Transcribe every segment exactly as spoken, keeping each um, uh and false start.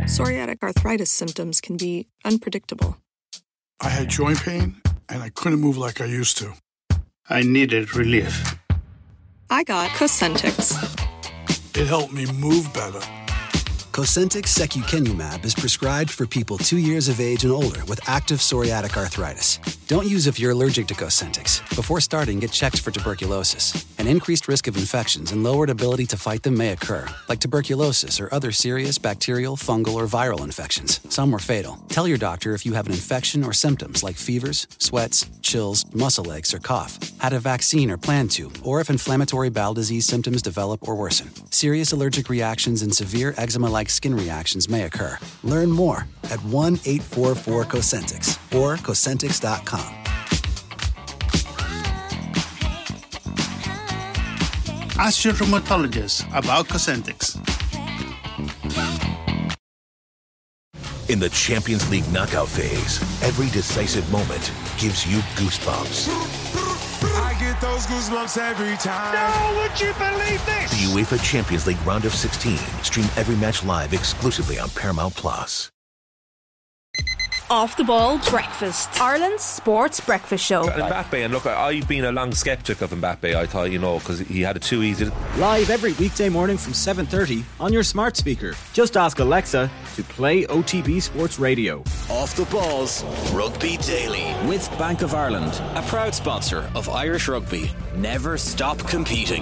Psoriatic arthritis symptoms can be unpredictable. I had joint pain, and I couldn't move like I used to. I needed relief. I got Cosentyx. It helped me move better. Cosentyx secukinumab is prescribed for people two years of age and older with active psoriatic arthritis. Don't use if you're allergic to Cosentyx. Before starting, get checked for tuberculosis. An increased risk of infections and lowered ability to fight them may occur, like tuberculosis or other serious bacterial, fungal, or viral infections. Some were fatal. Tell your doctor if you have an infection or symptoms like fevers, sweats, chills, muscle aches, or cough, had a vaccine or plan to, or if inflammatory bowel disease symptoms develop or worsen. Serious allergic reactions and severe eczema-like skin reactions may occur. Learn more at one eight four four Cosentyx or Cosentyx dot com. Ask your rheumatologist about Cosentyx. In the Champions League knockout phase, every decisive moment gives you goosebumps. I get those goosebumps every time. No, would you believe this? The UEFA Champions League Round of sixteen. Stream every match live exclusively on Paramount Plus. Off the Ball Breakfast, Ireland's sports breakfast show. Mbappe, and look, I've been a long sceptic of Mbappe, I thought, you know, because he had it too easy. Live every weekday morning from seven thirty on your smart speaker. Just ask Alexa to play O T B Sports Radio. Off the Balls Rugby Daily with Bank of Ireland, a proud sponsor of Irish rugby. Never stop competing.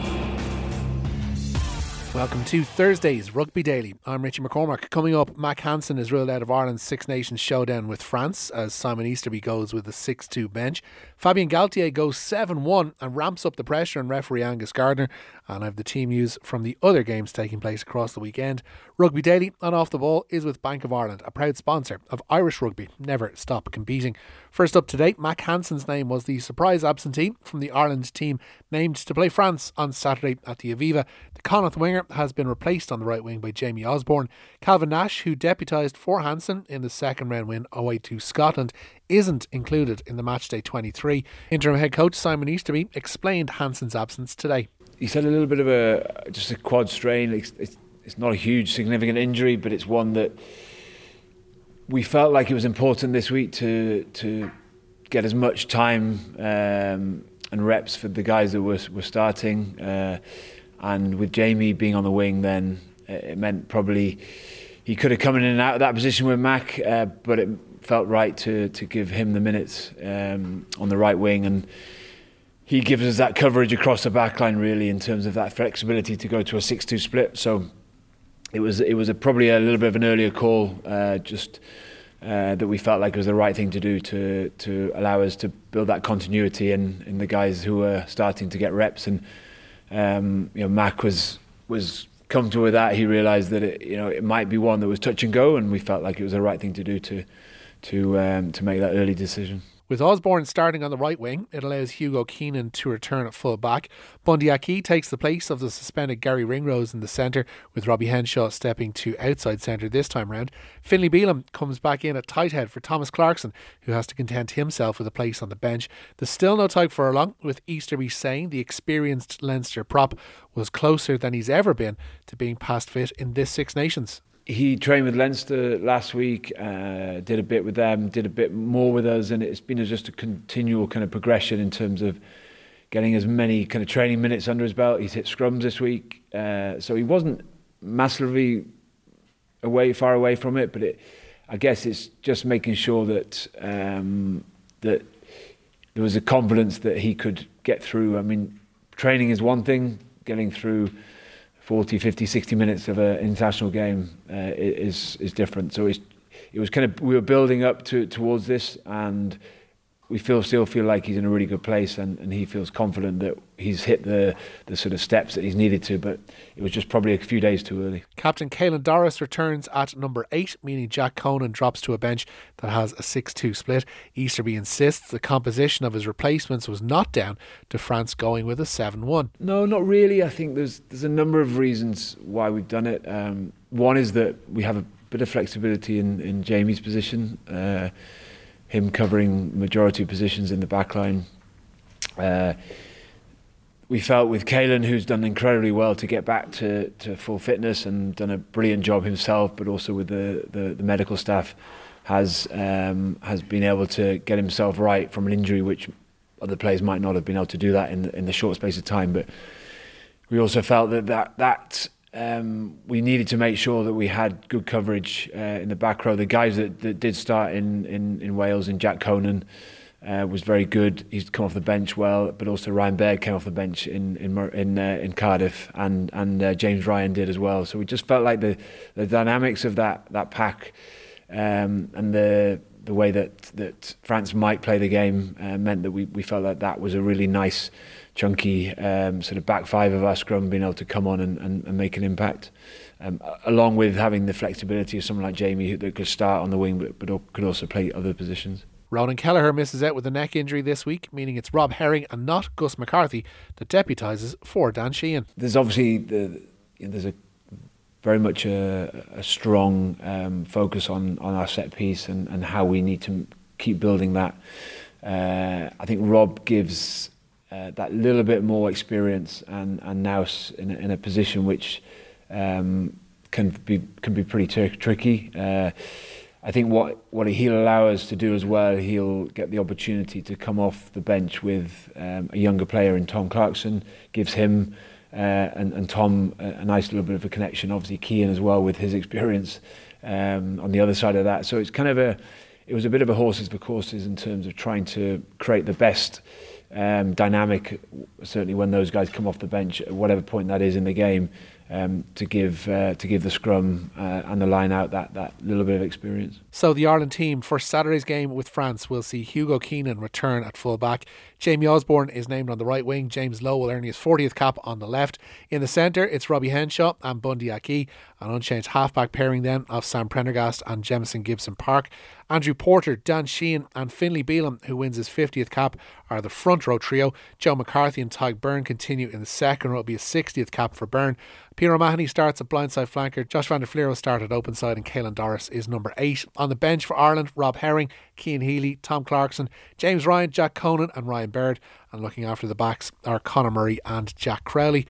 Welcome to Thursday's Rugby Daily. I'm Richie McCormack. Coming up, Mack Hansen is ruled out of Ireland's Six Nations showdown with France as Simon Easterby goes with a six two bench. Fabien Galthié goes seven one and ramps up the pressure on referee Angus Gardner. And I have the team news from the other games taking place across the weekend. Rugby Daily on Off the Ball is with Bank of Ireland, a proud sponsor of Irish rugby. Never stop competing. First up to date, Mack Hansen's name was the surprise absentee from the Ireland team named to play France on Saturday at the Aviva. The Connacht winger has been replaced on the right wing by Jamie Osborne. Calvin Nash, who deputised for Hansen in the second round win away to Scotland, isn't included in the matchday twenty-three. Interim head coach Simon Easterby explained Hansen's absence today. He's had a little bit of a just a quad strain. It's, it's, it's not a huge significant injury, but it's one that we felt like it was important this week to to get as much time um, and reps for the guys that were, were starting. Uh, and with Jamie being on the wing, then it meant probably he could have come in and out of that position with Mack, uh, but it felt right to to give him the minutes um, on the right wing, and he gives us that coverage across the back line really in terms of that flexibility to go to a six two split. So it was it was a, probably a little bit of an earlier call, uh, just uh, that we felt like it was the right thing to do to to allow us to build that continuity in, in the guys who were starting to get reps. And um, you know, Mack was was comfortable with that. He realised that it, you know, it might be one that was touch and go, and we felt like it was the right thing to do to to um, to make that early decision. With Osborne starting on the right wing, it allows Hugo Keenan to return at full back. Bundee Aki takes the place of the suspended Gary Ringrose in the centre, with Robbie Henshaw stepping to outside centre this time round. Finlay Bealham comes back in at tight head for Thomas Clarkson, who has to content himself with a place on the bench. There's still no Tadhg Furlong, with Easterby saying the experienced Leinster prop was closer than he's ever been to being past fit in this Six Nations. He trained with Leinster last week, uh, did a bit with them, did a bit more with us, and it's been just a continual kind of progression in terms of getting as many kind of training minutes under his belt. He's hit scrums this week, uh, so he wasn't massively away, far away from it, but it, I guess it's just making sure that um, that there was a confidence that he could get through. I mean, training is one thing, getting through forty, fifty, sixty minutes of an international game uh, is is different. So it's, it was kind of, we were building up to towards this, and we feel still feel like he's in a really good place, and, and he feels confident that he's hit the the sort of steps that he's needed to, but it was just probably a few days too early. Captain Caelan Doris returns at number eight, meaning Jack Conan drops to a bench that has a six two split. Easterby insists the composition of his replacements was not down to France going with a seven one. No, not really. I think there's there's a number of reasons why we've done it. Um, one is that we have a bit of flexibility in, in Jamie's position, uh, him covering majority of positions in the back line. Uh, we felt with Caelan, who's done incredibly well to get back to, to full fitness and done a brilliant job himself, but also with the, the, the medical staff, has um, has been able to get himself right from an injury, which other players might not have been able to do that in the, in the short space of time. But we also felt that that, that um, we needed to make sure that we had good coverage uh, in the back row. The guys that, that did start in, in, in Wales, in Jack Conan, uh, was very good. He's come off the bench well, but also Ryan Baird came off the bench in in in, uh, in Cardiff, and and uh, James Ryan did as well. So we just felt like the the dynamics of that that pack um, and the the way that that France might play the game uh, meant that we we felt like that was a really nice, chunky um, sort of back five of our scrum being able to come on and, and, and make an impact, um, along with having the flexibility of someone like Jamie who that could start on the wing but, but could also play other positions. Ronan Kelleher misses out with a neck injury this week, meaning it's Rob Herring and not Gus McCarthy that deputises for Dan Sheehan. There's obviously the, you know, there's a very much a, a strong um, focus on, on our set piece and, and how we need to keep building that. Uh, I think Rob gives uh, that little bit more experience and, and now in a, in a position which um, can be can be pretty t- tricky. Uh, I think what, what he'll allow us to do as well, he'll get the opportunity to come off the bench with um, a younger player in Tom Clarkson, gives him uh, and, and Tom a, a nice little bit of a connection. Obviously Cian as well with his experience um, on the other side of that. So it's kind of a, it was a bit of a horses for courses in terms of trying to create the best um, dynamic, certainly when those guys come off the bench, at whatever point that is in the game. Um, to give uh, to give the scrum uh, and the line out that, that little bit of experience. So the Ireland team for Saturday's game with France will see Hugo Keenan return at full back. Jamie Osborne is named on the right wing. James Lowe will earn his fortieth cap on the left. In the centre, it's Robbie Henshaw and Bundy Aki. An unchanged half-back pairing then of Sam Prendergast and Jemison Gibson-Park. Andrew Porter, Dan Sheehan and Finlay Bealham, who wins his fiftieth cap, are the front row trio. Joe McCarthy and Tyg Byrne continue in the second row. It'll be a sixtieth cap for Byrne. Peter O'Mahony starts at blindside flanker. Josh van der Fleer will start at open side and Caelan Doris is number eight. On the bench for Ireland, Rob Herring, Cian Healy, Tom Clarkson, James Ryan, Jack Conan and Ryan Baird. And looking after the backs are Conor Murray and Jack Crowley.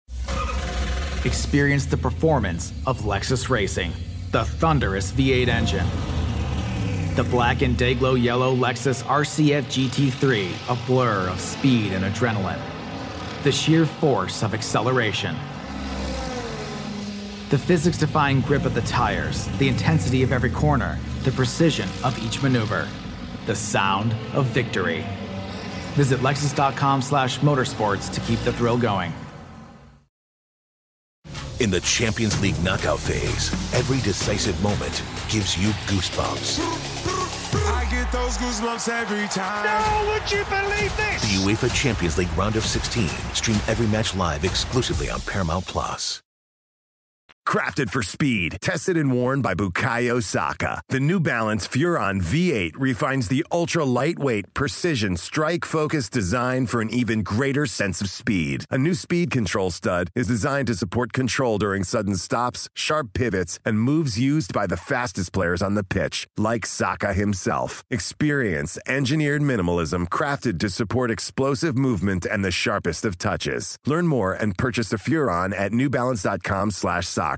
Experience the performance of Lexus Racing, the thunderous V eight engine. The black and day-glow yellow Lexus R C F G T three, a blur of speed and adrenaline. The sheer force of acceleration. The physics-defying grip of the tires, the intensity of every corner, the precision of each maneuver. The sound of victory. Visit Lexus.com slash motorsports to keep the thrill going. In the Champions League knockout phase, every decisive moment gives you goosebumps. I get those goosebumps every time. No, would you believe this? The UEFA Champions League Round of sixteen. Stream every match live exclusively on Paramount Plus. Crafted for speed, tested and worn by Bukayo Saka. The New Balance Furon V eight refines the ultra-lightweight, precision, strike-focused design for an even greater sense of speed. A new speed control stud is designed to support control during sudden stops, sharp pivots, and moves used by the fastest players on the pitch, like Saka himself. Experience engineered minimalism crafted to support explosive movement and the sharpest of touches. Learn more and purchase a Furon at newbalance.com slash soccer.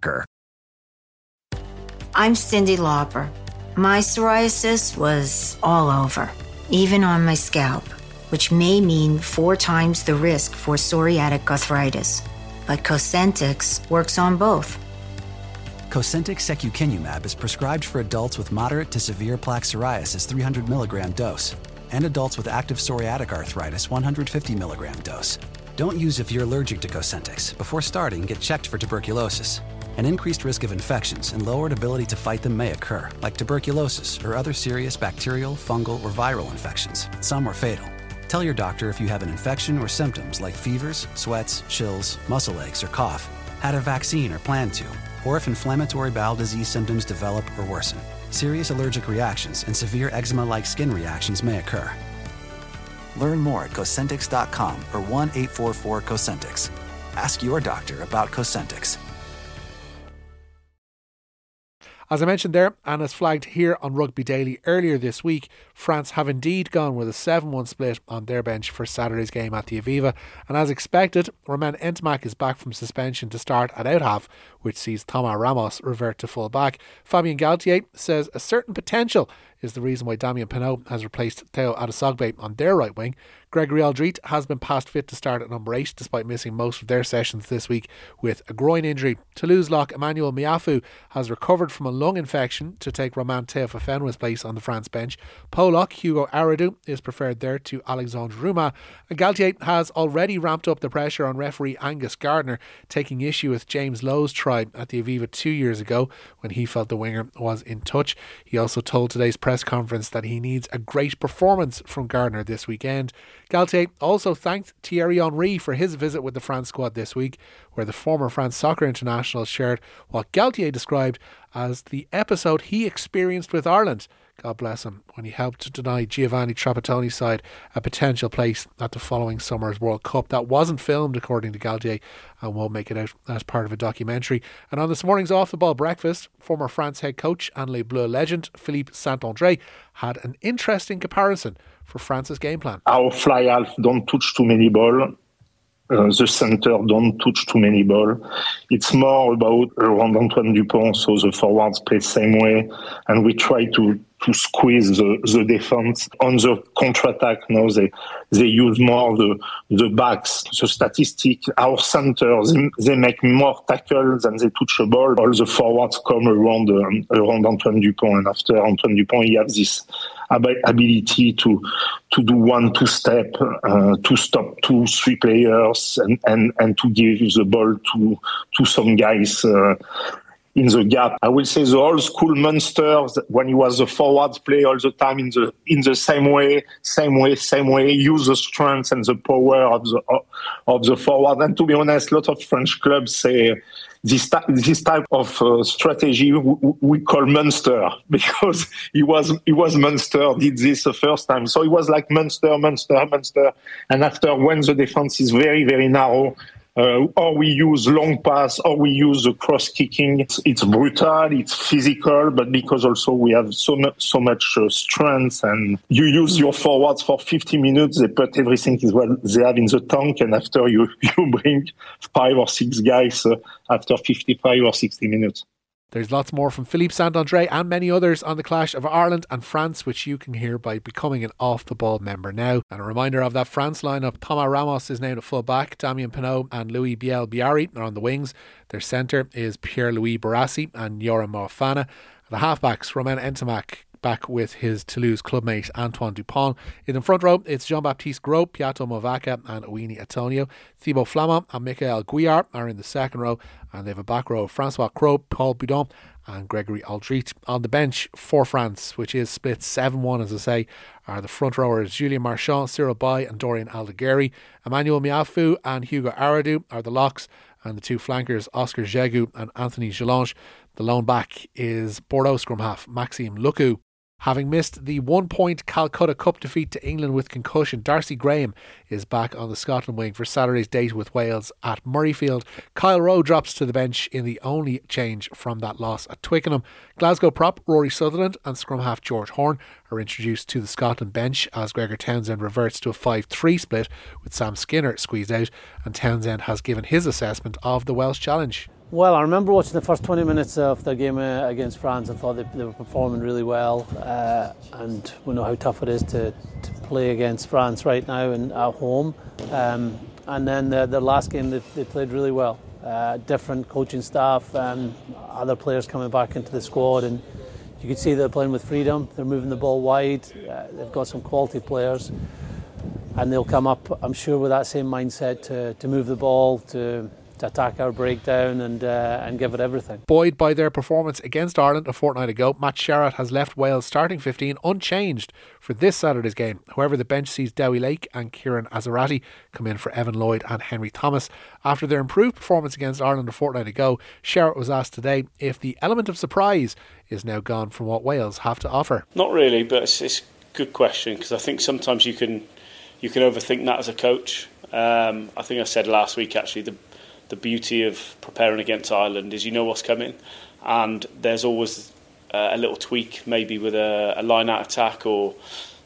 I'm Cyndi Lauper. My psoriasis was all over, even on my scalp, which may mean four times the risk for psoriatic arthritis. But Cosentyx works on both. Cosentyx secukinumab is prescribed for adults with moderate to severe plaque psoriasis three hundred milligram dose and adults with active psoriatic arthritis one hundred fifty milligram dose. Don't use if you're allergic to Cosentyx. Before starting, get checked for tuberculosis. An increased risk of infections and lowered ability to fight them may occur, like tuberculosis or other serious bacterial, fungal, or viral infections. Some are fatal. Tell your doctor if you have an infection or symptoms like fevers, sweats, chills, muscle aches, or cough, had a vaccine or plan to, or if inflammatory bowel disease symptoms develop or worsen. Serious allergic reactions and severe eczema-like skin reactions may occur. Learn more at Cosentyx dot com or one eight four four Cosentyx. Ask your doctor about Cosentyx. As I mentioned there, and as flagged here on Rugby Daily earlier this week, France have indeed gone with a seven one split on their bench for Saturday's game at the Aviva. And as expected, Romain Ntamack is back from suspension to start at out-half, which sees Thomas Ramos revert to full-back. Fabien Galthié says a certain potential is the reason why Damien Penaud has replaced Theo Adesogbe on their right wing. Gregory Aldrit has been past fit to start at number eight, despite missing most of their sessions this week with a groin injury. Toulouse lock Emmanuel Miafu has recovered from a lung infection to take Romain Teofofenua's place on the France bench. Pollock Hugo Aradou is preferred there to Alexandre Roumas, and Galthié has already ramped up the pressure on referee Angus Gardner, taking issue with James Lowe's try at the Aviva two years ago when he felt the winger was in touch. He also told today's press conference that he needs a great performance from Gardner this weekend. Galthié also thanked Thierry Henry for his visit with the France squad this week, where the former France soccer international shared what Galthié described as the episode he experienced with Ireland, God bless him, when he helped to deny Giovanni Trapattoni's side a potential place at the following summer's World Cup. That wasn't filmed, according to Galthié, and won't make it out as part of a documentary. And on this morning's Off the Ball breakfast, former France head coach and Les Bleus legend Philippe Saint-André had an interesting comparison for France's game plan. Our fly half don't touch too many balls. Uh, the centre don't touch too many balls. It's more about around Antoine Dupont, so the forwards play same way, and we try to, to squeeze the, the defense. On the counter-attack now, they they use more the the backs. The statistic, our centers, they, they make more tackles than they touch a ball. All the forwards come around um, around Antoine Dupont, and after Antoine Dupont, he has this ability to to do one two step, uh, to stop two three players, and, and, and to give the ball to to some guys uh, in the gap. I will say the old school Munster, when he was the forwards, play all the time in the in the same way, same way, same way. Use the strength and the power of the of the forward. And to be honest, a lot of French clubs say this type this type of uh, strategy we, we call Munster, because he was he was Munster did this the first time. So it was like Munster, Munster, Munster, and after when the defense is very very narrow. Uh, or we use long pass, or we use the cross kicking. It's, it's brutal, it's physical, but because also we have so much, so much uh, strength, and you use your forwards for fifty minutes, they put everything is what they have in the tank, and after you, you bring five or six guys uh, after fifty-five or sixty minutes. There's lots more from Philippe Saint-André and many others on the clash of Ireland and France, which you can hear by becoming an Off the Ball member now. And a reminder of that France lineup: Thomas Ramos is named at full back, Damien Penaud and Louis Biel-Biarri are on the wings. Their centre is Pierre-Louis Barassi and Yoram Moefana. The halfbacks, Romain Ntamack, back with his Toulouse clubmate Antoine Dupont. In the front row, it's Jean-Baptiste Gros, Piato Movaca and Owini Atonio. Thibaut Flamand and Michael Guillard are in the second row, and they have a back row of Francois Cros, Paul Boudon and Gregory Aldrit. On the bench for France, which is split seven one as I say, are the front rowers Julien Marchand, Cyril Bay and Dorian Aldeguerri. Emmanuel Miafu and Hugo Aradou are the locks, and the two flankers Oscar Jegu and Anthony Gelange. The lone back is Bordeaux scrum half Maxime Lucu. Having missed the one-point Calcutta Cup defeat to England with concussion, Darcy Graham is back on the Scotland wing for Saturday's date with Wales at Murrayfield. Kyle Rowe drops to the bench in the only change from that loss at Twickenham. Glasgow prop Rory Sutherland and scrum half George Horn are introduced to the Scotland bench as Gregor Townsend reverts to a five three split with Sam Skinner squeezed out, and Townsend has given his assessment of the Welsh challenge. Well, I remember watching the first twenty minutes of their game uh, against France and thought they, they were performing really well, uh, and we know how tough it is to, to play against France right now and at home. Um, and then the, their last game they, they played really well. Uh, different coaching staff and other players coming back into the squad, and you can see they're playing with freedom. They're moving the ball wide. Uh, they've got some quality players, and they'll come up, I'm sure, with that same mindset to, to move the ball, to to attack our breakdown and uh, and give it everything. Buoyed by their performance against Ireland a fortnight ago, Matt Sherratt has left Wales starting fifteen unchanged for this Saturday's game. However, the bench sees Dowie Lake and Kieran Azarati come in for Evan Lloyd and Henry Thomas. After their improved performance against Ireland a fortnight ago, Sherratt was asked today if the element of surprise is now gone from what Wales have to offer. Not really, but it's, it's a good question, because I think sometimes you can you can overthink that as a coach. Um, I think I said last week actually the The beauty of preparing against Ireland is you know what's coming, and there's always uh, a little tweak, maybe with a, a line-out attack or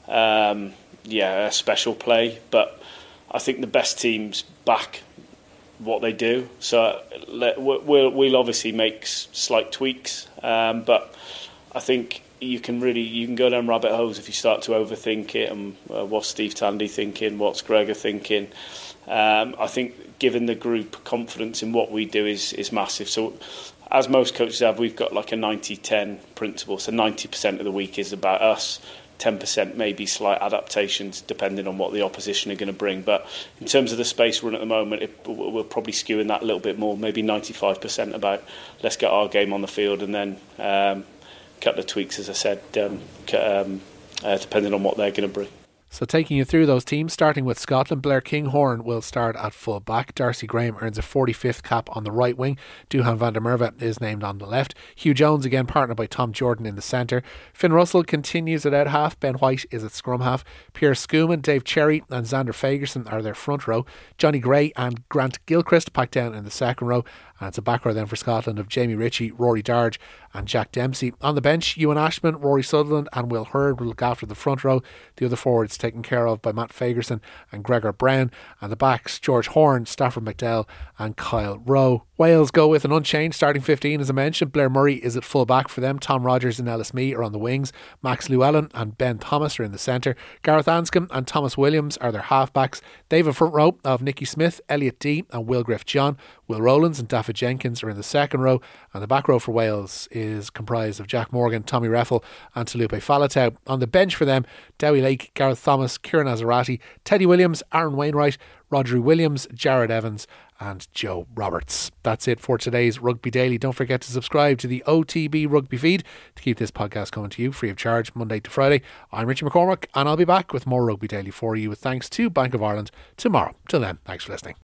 um, yeah, a special play. But I think the best teams back what they do. So we'll, we'll obviously make slight tweaks, um, but I think you can really you can go down rabbit holes if you start to overthink it. And uh, what's Steve Tandy thinking? What's Gregor thinking? Um, I think giving the group confidence in what we do is is massive. So as most coaches have, we've got like a ninety ten principle. So ninety percent of the week is about us. ten percent maybe slight adaptations depending on what the opposition are going to bring. But in terms of the space we're in at the moment, it, we're probably skewing that a little bit more, maybe ninety-five percent about let's get our game on the field and then um, a couple of tweaks, as I said, um, um, uh, depending on what they're going to bring. So taking you through those teams, starting with Scotland, Blair Kinghorn will start at full back. Darcy Graham earns a forty-fifth cap on the right wing. Duhan van der Merwe is named on the left. Hugh Jones, again partnered by Tom Jordan, in the centre. Finn Russell continues at out half. Ben White is at scrum half. Pierre Schoeman, Dave Cherry and Xander Fagerson are their front row. Johnny Gray and Grant Gilchrist packed down in the second row. And it's a back row then for Scotland of Jamie Ritchie, Rory Darge and Jack Dempsey. On the bench, Ewan Ashman, Rory Sutherland and Will Hurd will look after the front row. The other forwards taken care of by Matt Fagerson and Gregor Brown. And the backs, George Horn, Stafford McDowell and Kyle Rowe. Wales go with an unchanged starting fifteen, as I mentioned. Blair Murray is at full back for them. Tom Rogers and Ellis Mee are on the wings. Max Llewellyn and Ben Thomas are in the centre. Gareth Anscombe and Thomas Williams are their half-backs. They have a front row of Nicky Smith, Elliot Dee and Will Griff-John. Will Rowlands and Daffy Jenkins are in the second row, and the back row for Wales is comprised of Jack Morgan, Tommy Reffel and Talupe Faletau. On the bench for them, Dowie Lake, Gareth Thomas, Kieran Azarati, Teddy Williams, Aaron Wainwright, Rodri Williams, Jared Evans and Joe Roberts. That's it for today's Rugby Daily. Don't forget to subscribe to the O T B Rugby feed to keep this podcast coming to you free of charge Monday to Friday. I'm Richie McCormack and I'll be back with more Rugby Daily for you with thanks to Bank of Ireland tomorrow. Till then, thanks for listening.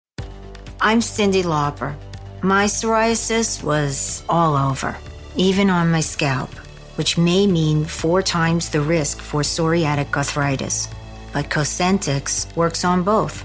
I'm Cyndi Lauper. My psoriasis was all over, even on my scalp, which may mean four times the risk for psoriatic arthritis. But Cosentyx works on both.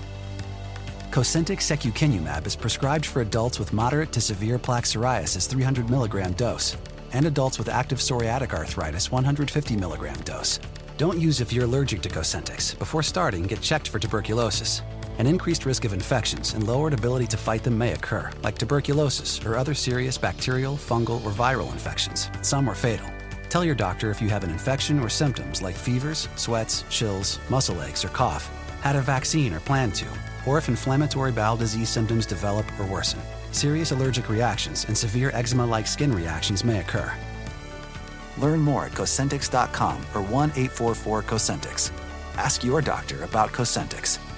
Cosentyx secukinumab is prescribed for adults with moderate to severe plaque psoriasis three hundred milligram dose and adults with active psoriatic arthritis one hundred fifty milligram dose. Don't use if you're allergic to Cosentyx. Before starting, get checked for tuberculosis. An increased risk of infections and lowered ability to fight them may occur, like tuberculosis or other serious bacterial, fungal, or viral infections. Some are fatal. Tell your doctor if you have an infection or symptoms like fevers, sweats, chills, muscle aches, or cough, had a vaccine or plan to, or if inflammatory bowel disease symptoms develop or worsen. Serious allergic reactions and severe eczema-like skin reactions may occur. Learn more at Cosentyx dot com or one eight four four Cosentyx. Ask your doctor about Cosentyx.